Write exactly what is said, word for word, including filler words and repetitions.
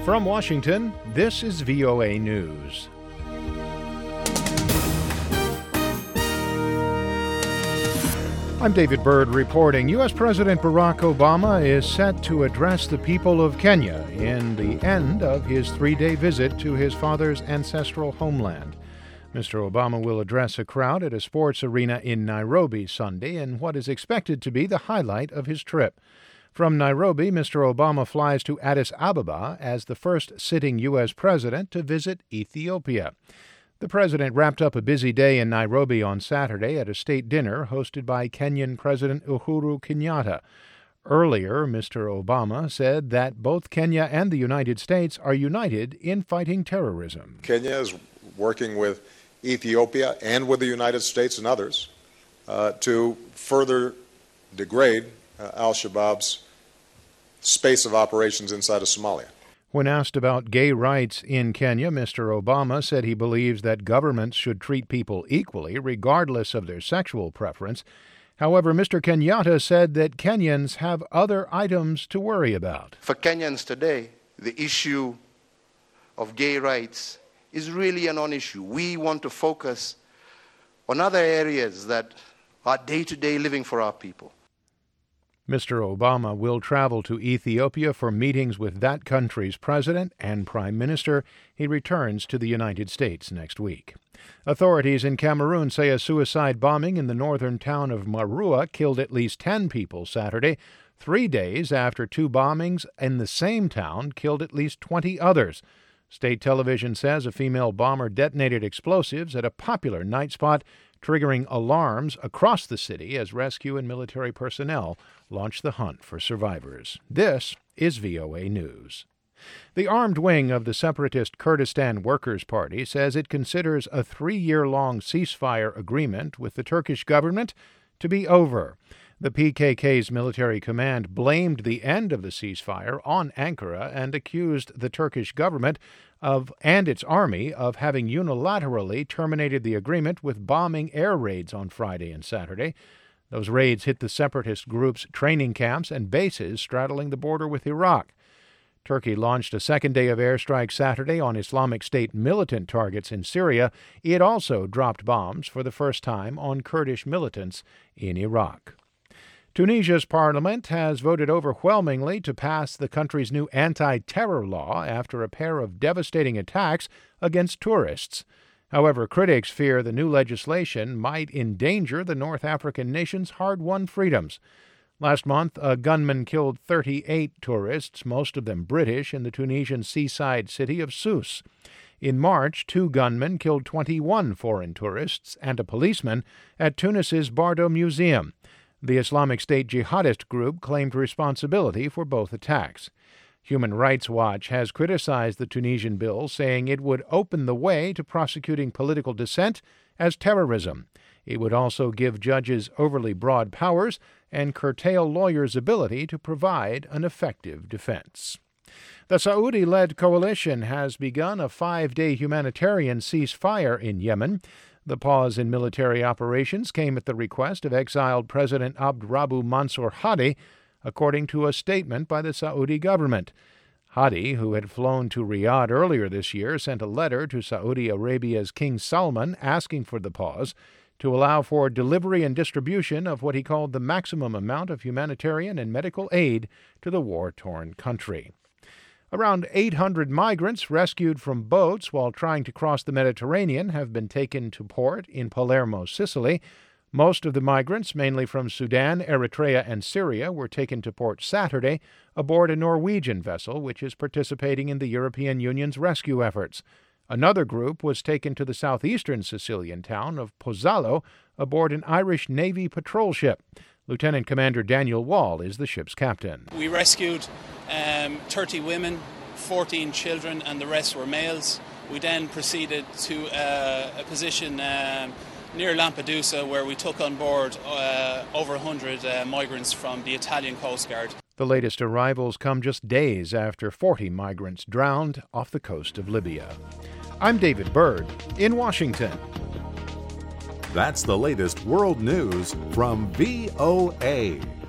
From Washington, this is V O A News. I'm David Byrd reporting. U S. President Barack Obama is set to address the people of Kenya in the end of his three-day visit to his father's ancestral homeland. Mister Obama will address a crowd at a sports arena in Nairobi Sunday in what is expected to be the highlight of his trip. From Nairobi, Mister Obama flies to Addis Ababa as the first sitting U S president to visit Ethiopia. The president wrapped up a busy day in Nairobi on Saturday at a state dinner hosted by Kenyan President Uhuru Kenyatta. Earlier, Mister Obama said that both Kenya and the United States are united in fighting terrorism. Kenya is working with Ethiopia and with the United States and others uh, to further degrade uh, al-Shabaab's space of operations inside of Somalia. When asked about gay rights in Kenya, Mister Obama said he believes that governments should treat people equally, regardless of their sexual preference. However, Mister Kenyatta said that Kenyans have other items to worry about. For Kenyans today, the issue of gay rights is really a non-issue. We want to focus on other areas that are day-to-day living for our people. Mister Obama will travel to Ethiopia for meetings with that country's president and prime minister. He returns to the United States next week. Authorities in Cameroon say a suicide bombing in the northern town of Marua killed at least ten people Saturday, three days after two bombings in the same town killed at least twenty others. State television says a female bomber detonated explosives at a popular night spot, triggering alarms across the city as rescue and military personnel launched the hunt for survivors. This is V O A News. The armed wing of the separatist Kurdistan Workers' Party says it considers a three-year-long ceasefire agreement with the Turkish government to be over. The P K K's military command blamed the end of the ceasefire on Ankara and accused the Turkish government of and its army of having unilaterally terminated the agreement with bombing air raids on Friday and Saturday. Those raids hit the separatist group's training camps and bases straddling the border with Iraq. Turkey launched a second day of airstrikes Saturday on Islamic State militant targets in Syria. It also dropped bombs for the first time on Kurdish militants in Iraq. Tunisia's parliament has voted overwhelmingly to pass the country's new anti-terror law after a pair of devastating attacks against tourists. However, critics fear the new legislation might endanger the North African nation's hard-won freedoms. Last month, a gunman killed thirty-eight tourists, most of them British, in the Tunisian seaside city of Sousse. In March, two gunmen killed twenty-one foreign tourists and a policeman at Tunis's Bardo Museum. The Islamic State jihadist group claimed responsibility for both attacks. Human Rights Watch has criticized the Tunisian bill, saying it would open the way to prosecuting political dissent as terrorism. It would also give judges overly broad powers and curtail lawyers' ability to provide an effective defense. The Saudi-led coalition has begun a five-day humanitarian ceasefire in Yemen. The pause in military operations came at the request of exiled President Abdrabbu Mansour Hadi, according to a statement by the Saudi government. Hadi, who had flown to Riyadh earlier this year, sent a letter to Saudi Arabia's King Salman asking for the pause to allow for delivery and distribution of what he called the maximum amount of humanitarian and medical aid to the war-torn country. Around eight hundred migrants rescued from boats while trying to cross the Mediterranean have been taken to port in Palermo, Sicily. Most of the migrants, mainly from Sudan, Eritrea, and Syria, were taken to port Saturday aboard a Norwegian vessel which is participating in the European Union's rescue efforts. Another group was taken to the southeastern Sicilian town of Pozzallo aboard an Irish Navy patrol ship. Lieutenant Commander Daniel Wall is the ship's captain. We rescued um, thirty women, fourteen children, and the rest were males. We then proceeded to uh, a position um, near Lampedusa where we took on board uh, over one hundred uh, migrants from the Italian Coast Guard. The latest arrivals come just days after forty migrants drowned off the coast of Libya. I'm David Byrd in Washington. That's the latest world news from V O A.